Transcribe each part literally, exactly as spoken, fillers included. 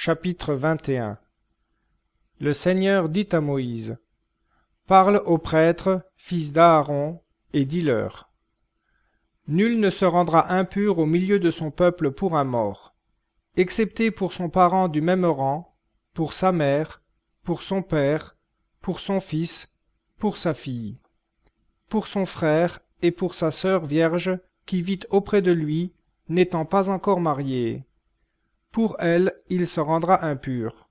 Chapitre vingt et un. Le Seigneur dit à Moïse: Parle aux prêtres, fils d'Aaron, et dis-leur: Nul ne se rendra impur au milieu de son peuple pour un mort, excepté pour son parent du même rang, pour sa mère, pour son père, pour son fils, pour sa fille, pour son frère et pour sa sœur vierge qui vit auprès de lui, n'étant pas encore mariée. Pour elle, il se rendra impur.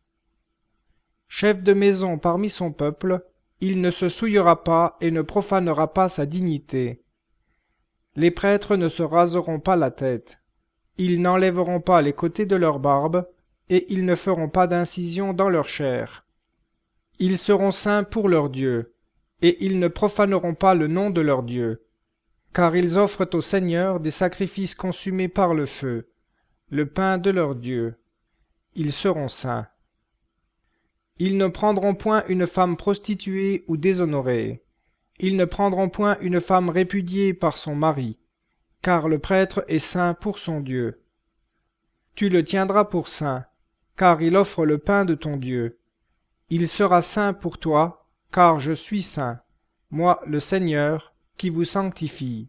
Chef de maison parmi son peuple, il ne se souillera pas et ne profanera pas sa dignité. Les prêtres ne se raseront pas la tête. Ils n'enlèveront pas les côtés de leur barbe, et ils ne feront pas d'incision dans leur chair. Ils seront saints pour leur Dieu, et ils ne profaneront pas le nom de leur Dieu, car ils offrent au Seigneur des sacrifices consumés par le feu, le pain de leur Dieu. Ils seront saints. Ils ne prendront point une femme prostituée ou déshonorée. Ils ne prendront point une femme répudiée par son mari, car le prêtre est saint pour son Dieu. Tu le tiendras pour saint, car il offre le pain de ton Dieu. Il sera saint pour toi, car je suis saint, moi le Seigneur, qui vous sanctifie.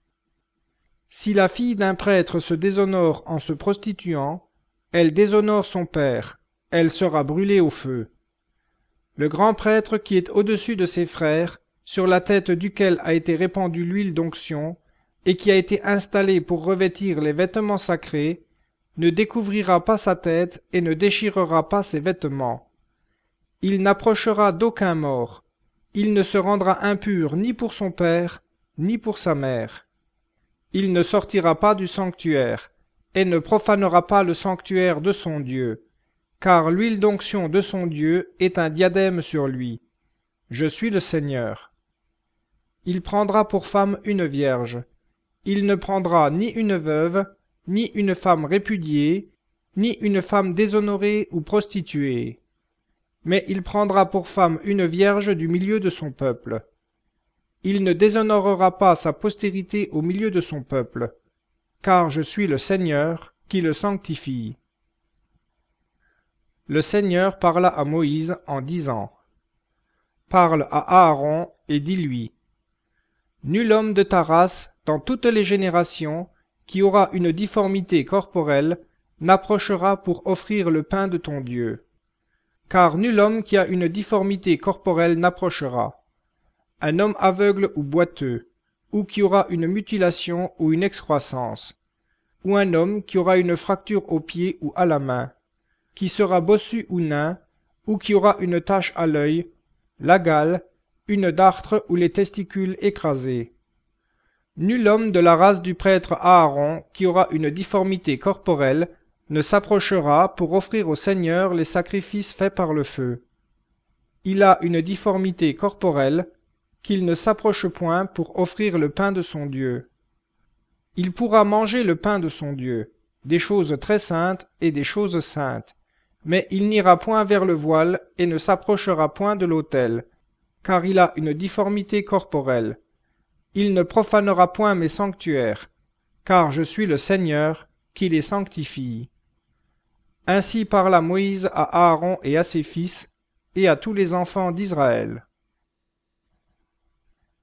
Si la fille d'un prêtre se déshonore en se prostituant, elle déshonore son père, elle sera brûlée au feu. Le grand prêtre qui est au-dessus de ses frères, sur la tête duquel a été répandue l'huile d'onction, et qui a été installé pour revêtir les vêtements sacrés, ne découvrira pas sa tête et ne déchirera pas ses vêtements. Il n'approchera d'aucun mort. Il ne se rendra impur ni pour son père, ni pour sa mère. Il ne sortira pas du sanctuaire, et ne profanera pas le sanctuaire de son Dieu, car l'huile d'onction de son Dieu est un diadème sur lui. Je suis le Seigneur. Il prendra pour femme une vierge. Il ne prendra ni une veuve, ni une femme répudiée, ni une femme déshonorée ou prostituée. Mais il prendra pour femme une vierge du milieu de son peuple. Il ne déshonorera pas sa postérité au milieu de son peuple, car je suis le Seigneur qui le sanctifie. Le Seigneur parla à Moïse en disant: Parle à Aaron et dis-lui: Nul homme de ta race, dans toutes les générations, qui aura une difformité corporelle, n'approchera pour offrir le pain de ton Dieu. Car nul homme qui a une difformité corporelle n'approchera. Un homme aveugle ou boiteux, ou qui aura une mutilation ou une excroissance, ou un homme qui aura une fracture au pied ou à la main, qui sera bossu ou nain, ou qui aura une tache à l'œil, la gale, une dartre ou les testicules écrasés. Nul homme de la race du prêtre Aaron qui aura une difformité corporelle ne s'approchera pour offrir au Seigneur les sacrifices faits par le feu. Il a une difformité corporelle, qu'il ne s'approche point pour offrir le pain de son Dieu. Il pourra manger le pain de son Dieu, des choses très saintes et des choses saintes, mais il n'ira point vers le voile et ne s'approchera point de l'autel, car il a une difformité corporelle. Il ne profanera point mes sanctuaires, car je suis le Seigneur qui les sanctifie. Ainsi parla Moïse à Aaron et à ses fils, et à tous les enfants d'Israël.